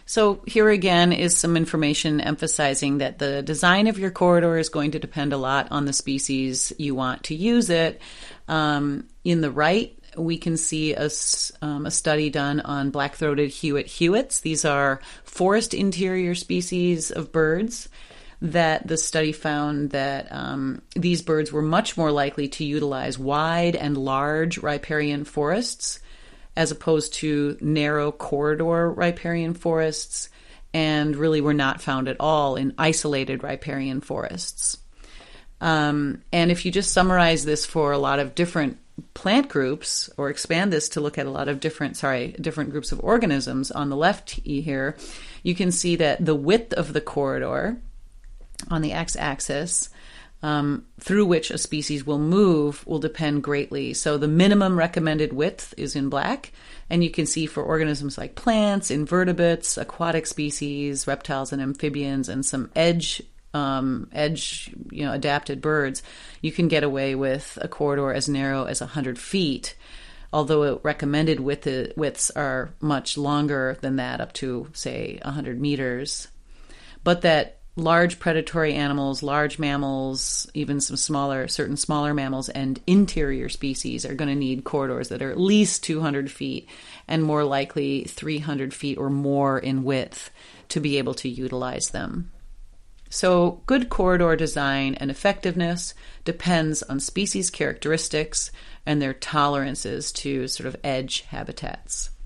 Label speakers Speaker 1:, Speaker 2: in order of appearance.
Speaker 1: So here again is some information emphasizing that the design of your corridor is going to depend a lot on the species you want to use it. In the right, we can see a study done on black-throated Hewitt-Hewitts. These are forest interior species of birds that the study found that these birds were much more likely to utilize wide and large riparian forests as opposed to narrow corridor riparian forests, and really were not found at all in isolated riparian forests. And if you just summarize this for a lot of different plant groups, or expand this to look at a lot of different groups of organisms on the left here, you can see that the width of the corridor on the x-axis through which a species will move will depend greatly. So the minimum recommended width is in black, and you can see for organisms like plants, invertebrates, aquatic species, reptiles and amphibians, and some edge adapted birds, you can get away with a corridor as narrow as 100 feet, although recommended widths are much longer than that, up to, say, 100 meters. But that large predatory animals, large mammals, even certain smaller mammals and interior species are going to need corridors that are at least 200 feet and more likely 300 feet or more in width to be able to utilize them. So good corridor design and effectiveness depends on species characteristics and their tolerances to sort of edge habitats.